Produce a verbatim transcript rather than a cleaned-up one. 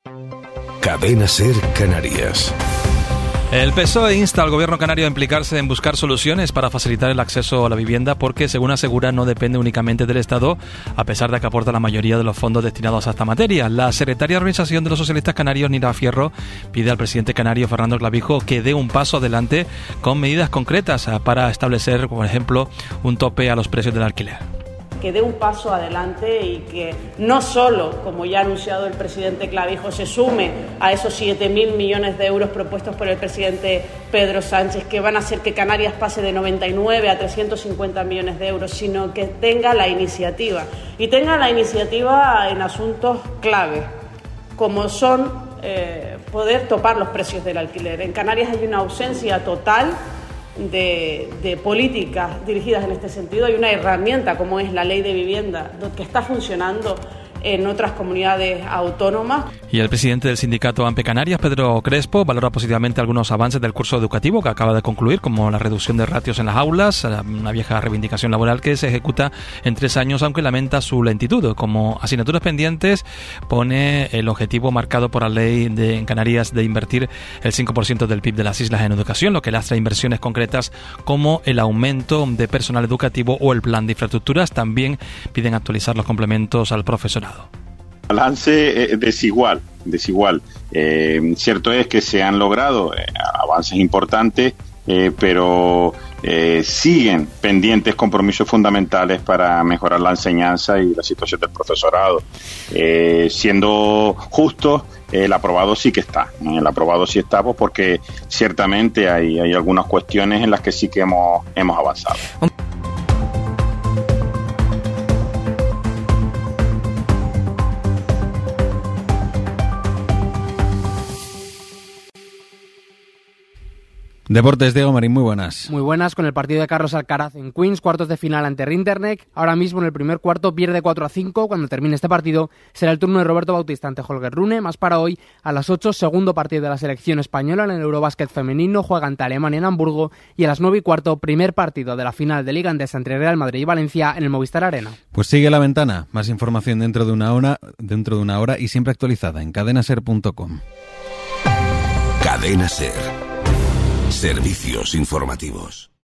Cadena Ser Canarias. El P S O E insta al gobierno canario a implicarse en buscar soluciones para facilitar el acceso a la vivienda porque, según asegura, no depende únicamente del Estado, a pesar de que aporta la mayoría de los fondos destinados a esta materia. La secretaria de Organización de los Socialistas Canarios, Nira Fierro, pide al presidente canario, Fernando Clavijo, que dé un paso adelante con medidas concretas para establecer, por ejemplo, un tope a los precios del alquiler. Que dé un paso adelante y que no solo, como ya ha anunciado el presidente Clavijo, se sume a esos siete mil millones de euros propuestos por el presidente Pedro Sánchez, que van a hacer que Canarias pase de noventa y nueve a trescientos cincuenta millones de euros, sino que tenga la iniciativa. Y tenga la iniciativa en asuntos clave, como son eh, poder topar los precios del alquiler. En Canarias hay una ausencia total De, de políticas dirigidas en este sentido. Hay una herramienta como es la ley de vivienda que está funcionando en otras comunidades autónomas. Y el presidente del sindicato AMPE Canarias, Pedro Crespo, valora positivamente algunos avances del curso educativo que acaba de concluir, como la reducción de ratios en las aulas, una vieja reivindicación laboral que se ejecuta en tres años, aunque lamenta su lentitud. Como asignaturas pendientes, pone el objetivo marcado por la ley de, en Canarias de invertir el cinco por ciento del P I B de las islas en educación, lo que lastra inversiones concretas como el aumento de personal educativo o el plan de infraestructuras. También piden actualizar los complementos al profesorado. Balance eh, desigual, desigual. Eh, cierto es que se han logrado eh, avances importantes, eh, pero eh, siguen pendientes compromisos fundamentales para mejorar la enseñanza y la situación del profesorado. Eh, siendo justos, el aprobado sí que está, el aprobado sí está, pues porque ciertamente hay, hay algunas cuestiones en las que sí que hemos, hemos avanzado. Deportes, Diego Marín, muy buenas. Muy buenas, con el partido de Carlos Alcaraz en Queens, cuartos de final ante Rinderknecht. Ahora mismo en el primer cuarto pierde cuatro a cinco. Cuando termine este partido será el turno de Roberto Bautista ante Holger Rune. Más para hoy, a las ocho, segundo partido de la selección española en el Eurobásquet femenino. Juega ante Alemania en Hamburgo. Y a las nueve y cuarto, primer partido de la final de Liga Endesa entre Real Madrid y Valencia en el Movistar Arena. Pues sigue La Ventana. Más información dentro de una hora, dentro de una hora y siempre actualizada en cadena ser punto com. Cadena Ser. Servicios informativos.